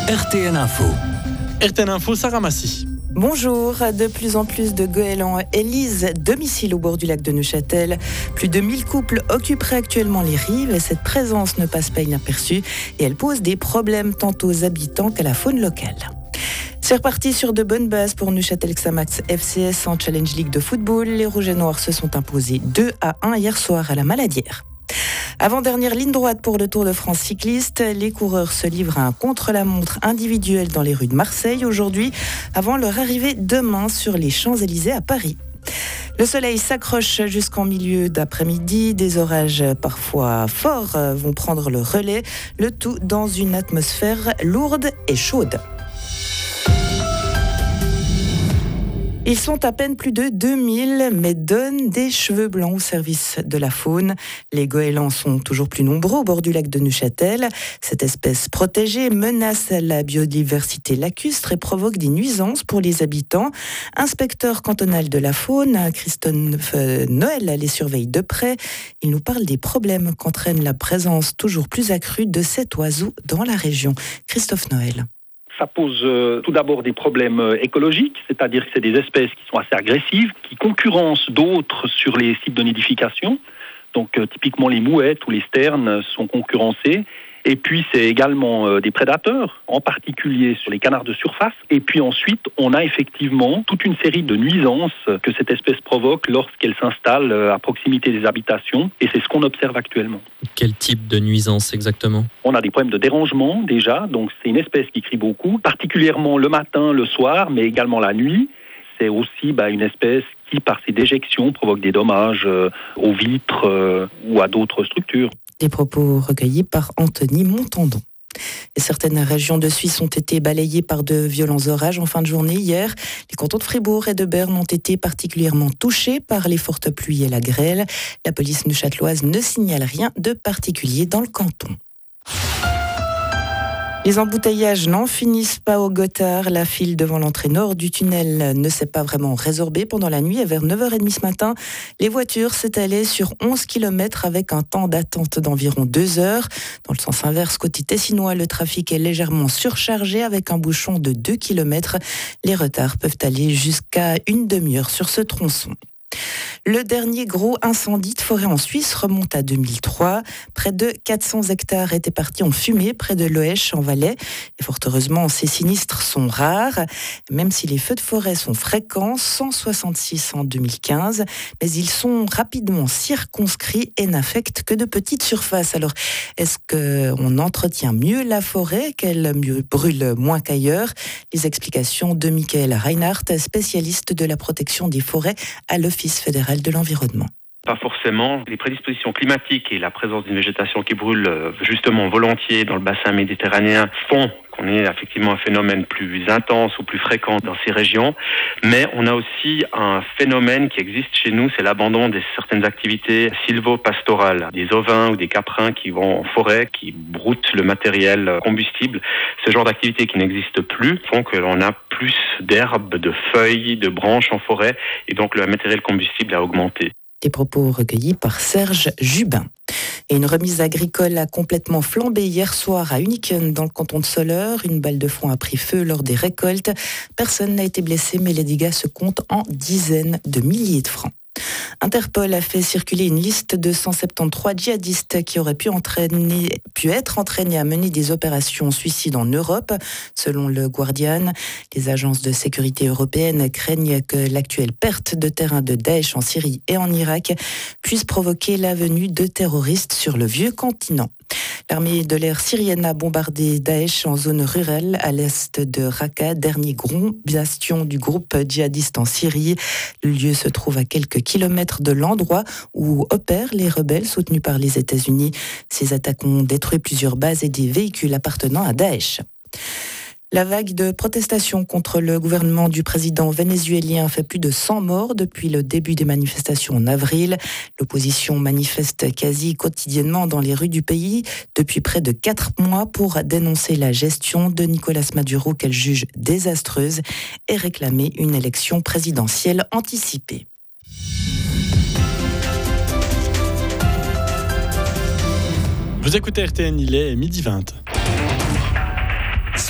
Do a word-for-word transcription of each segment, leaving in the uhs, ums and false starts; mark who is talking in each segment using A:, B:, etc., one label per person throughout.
A: R T N Info.
B: R T N Info, Sarah Massy.
C: Bonjour, de plus en plus de goélands élisent domicile au bord du lac de Neuchâtel. Plus de mille couples occuperaient actuellement les rives et cette présence ne passe pas inaperçue et elle pose des problèmes tant aux habitants qu'à la faune locale. C'est reparti sur de bonnes bases pour Neuchâtel Xamax F C S en Challenge League de football. Les Rouges et Noirs se sont imposés deux à un hier soir à la Maladière. Avant-dernière ligne droite pour le Tour de France cycliste, les coureurs se livrent à un contre-la-montre individuel dans les rues de Marseille aujourd'hui, avant leur arrivée demain sur les Champs-Élysées à Paris. Le soleil s'accroche jusqu'en milieu d'après-midi, des orages parfois forts vont prendre le relais, le tout dans une atmosphère lourde et chaude. Ils sont à peine plus de deux mille, mais donnent des cheveux blancs au service de la faune. Les goélands sont toujours plus nombreux au bord du lac de Neuchâtel. Cette espèce protégée menace la biodiversité lacustre et provoque des nuisances pour les habitants. Inspecteur cantonal de la faune, Christophe Noël les surveille de près. Il nous parle des problèmes qu'entraîne la présence toujours plus accrue de cet oiseau dans la région. Christophe Noël.
D: Ça pose euh, tout d'abord des problèmes euh, écologiques, c'est-à-dire que c'est des espèces qui sont assez agressives, qui concurrencent d'autres sur les sites de nidification. Donc euh, typiquement les mouettes ou les sternes sont concurrencés. Et puis c'est également euh, des prédateurs, en particulier sur les canards de surface. Et puis ensuite, on a effectivement toute une série de nuisances que cette espèce provoque lorsqu'elle s'installe euh, à proximité des habitations. Et c'est ce qu'on observe actuellement.
E: Quel type de nuisance exactement ?
D: On a des problèmes de dérangement déjà, donc c'est une espèce qui crie beaucoup, particulièrement le matin, le soir, mais également la nuit. C'est aussi bah, une espèce qui, par ses déjections, provoque des dommages euh, aux vitres euh, ou à d'autres structures.
C: Des propos recueillis par Anthony Montandon. Et certaines régions de Suisse ont été balayées par de violents orages en fin de journée hier. Les cantons de Fribourg et de Berne ont été particulièrement touchés par les fortes pluies et la grêle. La police neuchâteloise ne signale rien de particulier dans le canton. Les embouteillages n'en finissent pas au Gothard. La file devant l'entrée nord du tunnel ne s'est pas vraiment résorbée pendant la nuit. Et vers neuf heures trente ce matin, les voitures s'étalaient sur onze kilomètres avec un temps d'attente d'environ deux heures. Dans le sens inverse, côté tessinois, le trafic est légèrement surchargé avec un bouchon de deux kilomètres. Les retards peuvent aller jusqu'à une demi-heure sur ce tronçon. Le dernier gros incendie de forêt en Suisse remonte à deux mille trois. Près de quatre cents hectares étaient partis en fumée près de Loèche en Valais. Et fort heureusement, ces sinistres sont rares, même si les feux de forêt sont fréquents, cent soixante-six en deux mille quinze. Mais ils sont rapidement circonscrits et n'affectent que de petites surfaces. Alors, est-ce qu'on entretient mieux la forêt, qu'elle brûle moins qu'ailleurs ? Les explications de Michael Reinhardt, spécialiste de la protection des forêts à l'Office fédéral de l'environnement.
F: Pas forcément. Les prédispositions climatiques et la présence d'une végétation qui brûle justement volontiers dans le bassin méditerranéen font qu'on ait effectivement un phénomène plus intense ou plus fréquent dans ces régions. Mais on a aussi un phénomène qui existe chez nous, c'est l'abandon de certaines activités sylvo-pastorales, des ovins ou des caprins qui vont en forêt, qui broutent le matériel combustible. Ce genre d'activités qui n'existent plus font que l'on a plus d'herbes, de feuilles, de branches en forêt et donc le matériel combustible a augmenté.
C: Des propos recueillis par Serge Jubin. Et une remise agricole a complètement flambé hier soir à Uniken, dans le canton de Soleure. Une balle de front a pris feu lors des récoltes. Personne n'a été blessé, mais les dégâts se comptent en dizaines de milliers de francs. Interpol a fait circuler une liste de cent soixante-treize djihadistes qui auraient pu, entraîner, pu être entraînés à mener des opérations suicides en Europe. Selon le Guardian, les agences de sécurité européennes craignent que l'actuelle perte de terrain de Daesh en Syrie et en Irak puisse provoquer la venue de terroristes sur le vieux continent. L'armée de l'air syrienne a bombardé Daesh en zone rurale à l'est de Raqqa, dernier gros bastion du groupe djihadiste en Syrie. Le lieu se trouve à quelques kilomètres de l'endroit où opèrent les rebelles soutenus par les États-Unis. Ces attaques ont détruit plusieurs bases et des véhicules appartenant à Daesh. La vague de protestations contre le gouvernement du président vénézuélien fait plus de cent morts depuis le début des manifestations en avril. L'opposition manifeste quasi quotidiennement dans les rues du pays depuis près de quatre mois pour dénoncer la gestion de Nicolás Maduro qu'elle juge désastreuse et réclamer une élection présidentielle anticipée.
B: Vous écoutez R T N, il est midi vingt.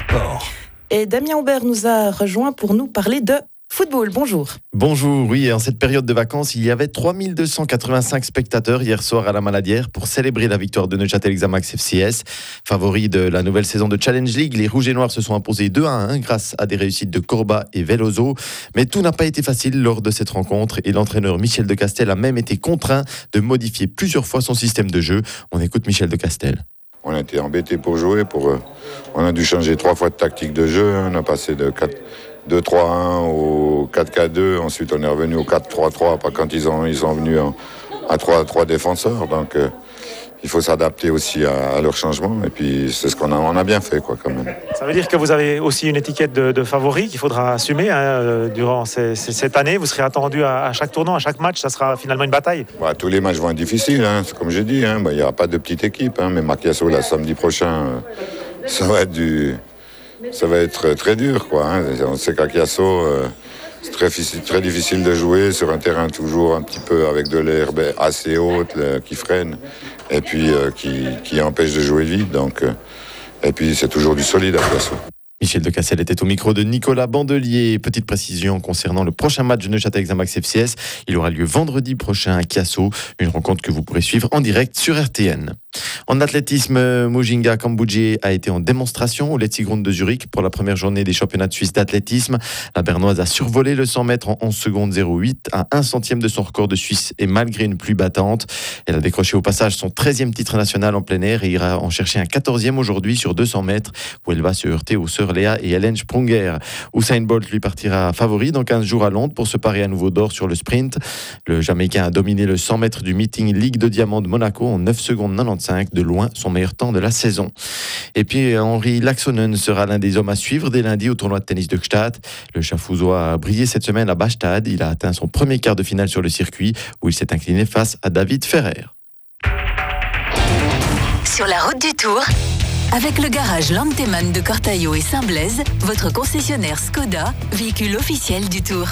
A: Sport.
C: Et Damien Aubert nous a rejoint pour nous parler de football. Bonjour.
G: Bonjour, oui, en cette période de vacances, il y avait trois mille deux cent quatre-vingt-cinq spectateurs hier soir à la Maladière pour célébrer la victoire de Neuchâtel Xamax F C S. Favoris de la nouvelle saison de Challenge League, les Rouges et Noirs se sont imposés deux à un grâce à des réussites de Corba et Veloso. Mais tout n'a pas été facile lors de cette rencontre et l'entraîneur Michel Decastel a même été contraint de modifier plusieurs fois son système de jeu. On écoute Michel Decastel.
H: On a été embêtés pour jouer. Pour, euh, on a dû changer trois fois de tactique de jeu. Hein. On a passé de deux trois un au quatre quatre deux. Ensuite, on est revenu au quatre trois trois quand ils, ont, ils sont venus en, à trois trois défenseurs. Donc, euh, il faut s'adapter aussi à, à leur changement. Et puis, c'est ce qu'on a, on a bien fait, quoi, quand même.
I: Ça veut dire que vous avez aussi une étiquette de, de favori qu'il faudra assumer hein, durant ces, ces, cette année. Vous serez attendu à, à chaque tournant, à chaque match. Ça sera finalement une bataille.
H: Bah, tous les matchs vont être difficiles, hein, c'est comme j'ai dit. Hein. Bah, il n'y aura pas de petite équipe. Hein, mais Macchiasso, là, samedi prochain, euh, ça va être du... Ça va être très dur, quoi. Hein. On sait qu'à Chiasso, euh, c'est très, très difficile de jouer sur un terrain toujours un petit peu avec de l'herbe assez haute là, qui freine et puis euh, qui, qui empêche de jouer vite. Donc, euh, et puis c'est toujours du solide à Chiasso.
G: Michel Decastel était au micro de Nicolas Bandelier. Petite précision concernant le prochain match de Neuchâtel Xamax F C S. Il aura lieu vendredi prochain à Chiasso. Une rencontre que vous pourrez suivre en direct sur R T N. En athlétisme, Mujinga Kambouji a été en démonstration au Letzigrund de Zurich pour la première journée des championnats de Suisse d'athlétisme. La Bernoise a survolé le cent mètres en onze secondes zéro huit à un centième de son record de Suisse et malgré une pluie battante. Elle a décroché au passage son treizième titre national en plein air et ira en chercher un quatorzième aujourd'hui sur deux cents mètres où elle va se heurter aux sœurs Léa et Hélène Sprunger. Usain Bolt lui partira favori dans quinze jours à Londres pour se parer à nouveau d'or sur le sprint. Le Jamaïcain a dominé le cent mètres du meeting Ligue de Diamant de Monaco en neuf secondes quatre-vingt-quinze, de loin son meilleur temps de la saison. Et puis Henri Laaksonen sera l'un des hommes à suivre dès lundi au tournoi de tennis de Gstaad. Le Chafouzois a brillé cette semaine à Bastad. Il a atteint son premier quart de finale sur le circuit où il s'est incliné face à David Ferrer.
J: Sur la route du Tour, avec le garage Lanteman de Cortaillot et Saint-Blaise, votre concessionnaire Skoda, véhicule officiel du Tour.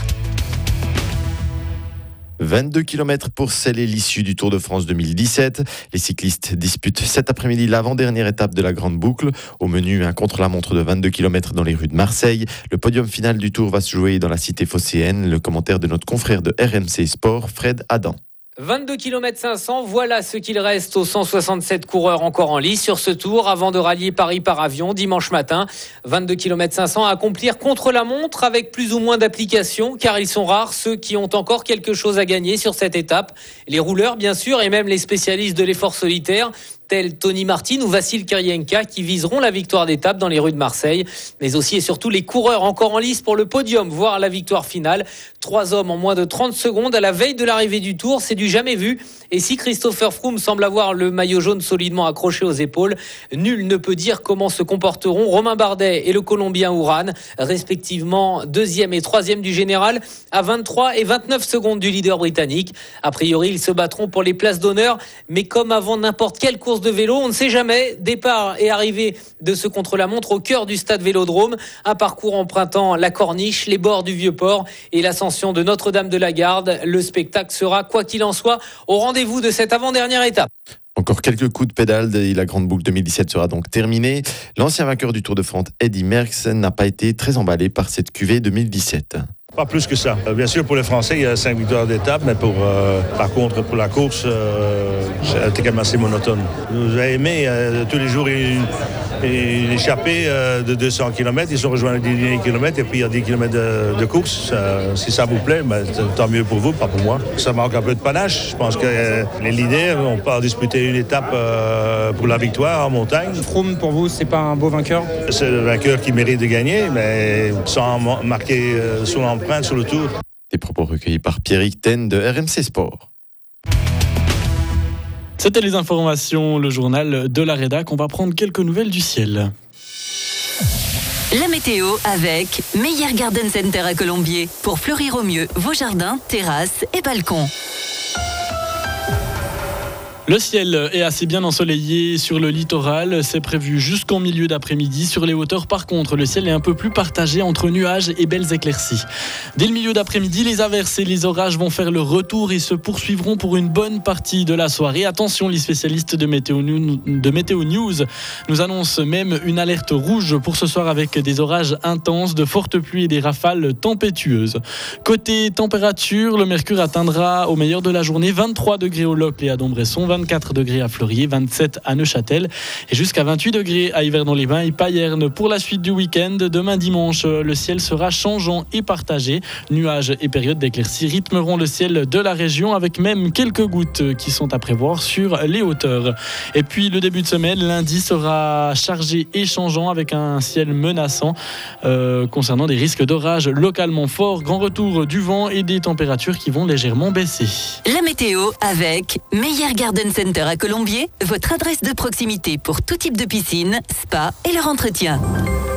G: vingt-deux kilomètres pour sceller l'issue du Tour de France deux mille dix-sept. Les cyclistes disputent cet après-midi l'avant-dernière étape de la Grande Boucle. Au menu, un contre-la-montre de vingt-deux kilomètres dans les rues de Marseille. Le podium final du Tour va se jouer dans la cité phocéenne. Le commentaire de notre confrère de R M C Sport, Fred Adam.
K: vingt-deux kilomètres cinq cents, voilà ce qu'il reste aux cent soixante-sept coureurs encore en lice sur ce tour avant de rallier Paris par avion dimanche matin. vingt-deux kilomètres cinq cents à accomplir contre la montre avec plus ou moins d'application car ils sont rares ceux qui ont encore quelque chose à gagner sur cette étape. Les rouleurs bien sûr et même les spécialistes de l'effort solitaire tels Tony Martin ou Vassil Kirienka qui viseront la victoire d'étape dans les rues de Marseille, mais aussi et surtout les coureurs encore en lice pour le podium, voire la victoire finale. Trois hommes en moins de trente secondes à la veille de l'arrivée du Tour, c'est du jamais vu. Et si Christopher Froome semble avoir le maillot jaune solidement accroché aux épaules, nul ne peut dire comment se comporteront Romain Bardet et le Colombien Uran, respectivement deuxième et troisième du général, à vingt-trois et vingt-neuf secondes du leader britannique. A priori, ils se battront pour les places d'honneur, mais comme avant n'importe quelle course de vélo, on ne sait jamais. Départ et arrivée de ce contre-la-montre au cœur du stade Vélodrome, un parcours empruntant la Corniche, les bords du Vieux-Port et l'ascension de Notre-Dame de la Garde. Le spectacle sera, quoi qu'il en soit, au rendez-vous de cette avant-dernière étape.
G: Encore quelques coups de pédale et la Grande Boucle deux mille dix-sept sera donc terminée. L'ancien vainqueur du Tour de France, Eddy Merckx, n'a pas été très emballé par cette cuvée deux mille dix-sept.
L: Pas plus que ça. Bien sûr, pour les Français, il y a cinq victoires d'étape, mais pour, euh, par contre, pour la course, euh, c'était quand même assez monotone. Vous avez aimé euh, tous les jours une, une échappée euh, de deux cents kilomètres. Ils sont rejoints à dix kilomètres et puis il y a dix kilomètres de, de course. Ça, si ça vous plaît, ben, tant mieux pour vous, pas pour moi. Ça manque un peu de panache. Je pense que euh, les leaders n'ont pas disputé une étape euh, pour la victoire en montagne.
M: Froome, pour vous, c'est pas un beau vainqueur?
L: C'est le vainqueur qui mérite de gagner, mais sans marquer euh, son empreinte sur le Tour.
G: Des propos recueillis par Pierrick Ten de R M C Sport.
B: C'était les informations, le journal de la rédac. On va prendre quelques nouvelles du ciel.
J: La météo avec Meyer Garden Center à Colombier pour fleurir au mieux vos jardins, terrasses et balcons.
B: Le ciel est assez bien ensoleillé sur le littoral, c'est prévu jusqu'en milieu d'après-midi. Sur les hauteurs, par contre, le ciel est un peu plus partagé entre nuages et belles éclaircies. Dès le milieu d'après-midi, les averses et les orages vont faire leur retour et se poursuivront pour une bonne partie de la soirée. Attention, les spécialistes de Météo, de Météo News nous annoncent même une alerte rouge pour ce soir avec des orages intenses, de fortes pluies et des rafales tempétueuses. Côté température, le mercure atteindra au meilleur de la journée vingt-trois degrés au Locle et à Dombresson, vingt-quatre degrés à Fleurier, vingt-sept à Neuchâtel et jusqu'à vingt-huit degrés à Yverdon-les-Bains et Payerne. Pour la suite du week-end, demain dimanche, le ciel sera changeant et partagé. Nuages et périodes d'éclaircies rythmeront le ciel de la région avec même quelques gouttes qui sont à prévoir sur les hauteurs. Et puis le début de semaine, lundi sera chargé et changeant avec un ciel menaçant euh, concernant des risques d'orage localement forts. Grand retour du vent et des températures qui vont légèrement baisser.
J: La météo avec Meyer Garden Center à Colombier, votre adresse de proximité pour tout type de piscine, spa et leur entretien.